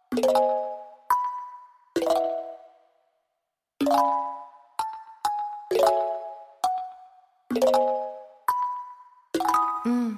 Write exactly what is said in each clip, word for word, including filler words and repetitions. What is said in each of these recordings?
Mm.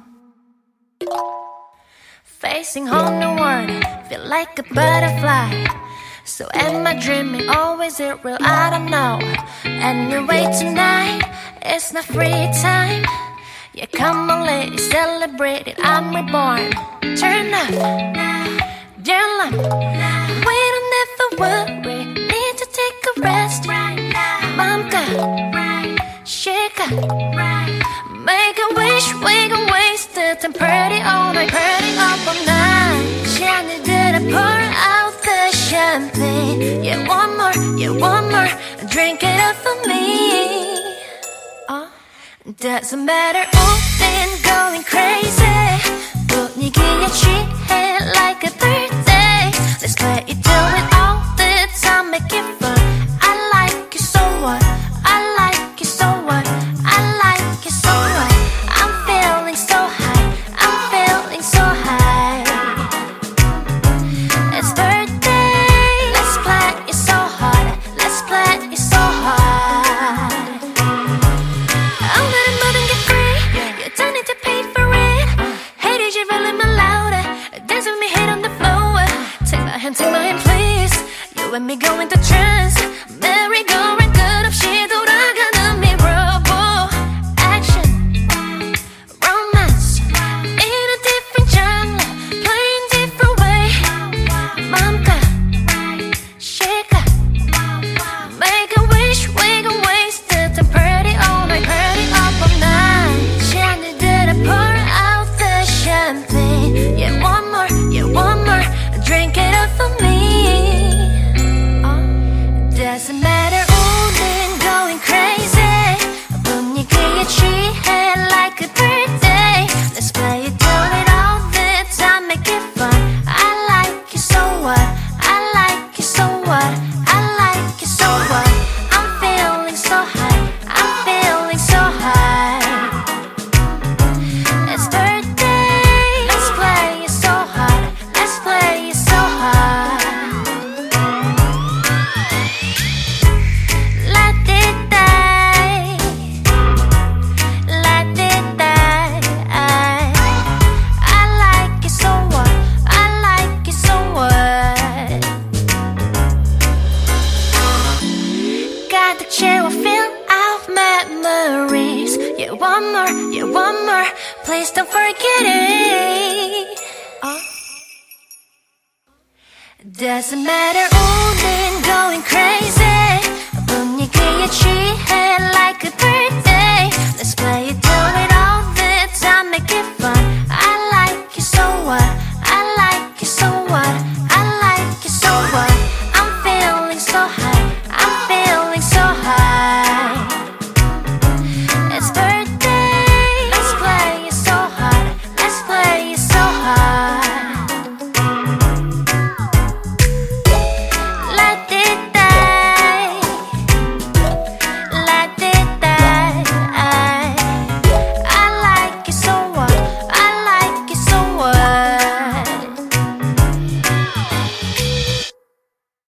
Facing home, no word, feel like a butterfly. So am I dreaming, always it real, I don't know. Anyway, tonight, it's my free time. Yeah, come on lady, celebrate it, I'm reborn. Turn up, dear love, we don't ever worry, need to take a rest. Mamka, shake up, make a wish, we gon' waste it and party all night, party up all night. Jenny did I pour out the champagne? Yeah, one more, yeah, one more, drink it up for me. Oh, doesn't matter, all been going crazy. 분위기에 취해 like a birthday. Let's play it, do it all the time, make it fun. I like you, so what? I like you, so what? I like you, so what? I'm feeling so high, I'm feeling so high. It's birthday, let's play it so hard, let's play it so hard. I'm letting move and get free, you don't need to pay for it. Hey, did you really my louder? Dance with me, head on the floor. Take my hand, take my hand, please. You and me go into trance. Merry go round, good 없이 돌아가는 mirror. Action, romance, in a different genre, playing different way. 맘껏 shake up, make a wish, we gon' waste it and party all night, party up all night. Jenny did I pour out the champagne? Yeah, one more, yeah, one more, drink it up for me. Oh, doesn't matter, 오늘 going crazy. 분위기에 취해 like a birthday. Let's play it, do it all the time, make it fun. I like you, so what? I like you, so what? I like you, so what? I'm feeling so high, I'm feeling so high. It's birthday, let's play it so hard, let's play it so hard. Let it die, let it die. I like it, so what? I like it, so what? 가득 채워 fill out memories. Yeah, one more, yeah, one more, please don't forget it. Oh. Doesn't matter, 오늘 going crazy. 분위기에 취해 like a birthday. Let's play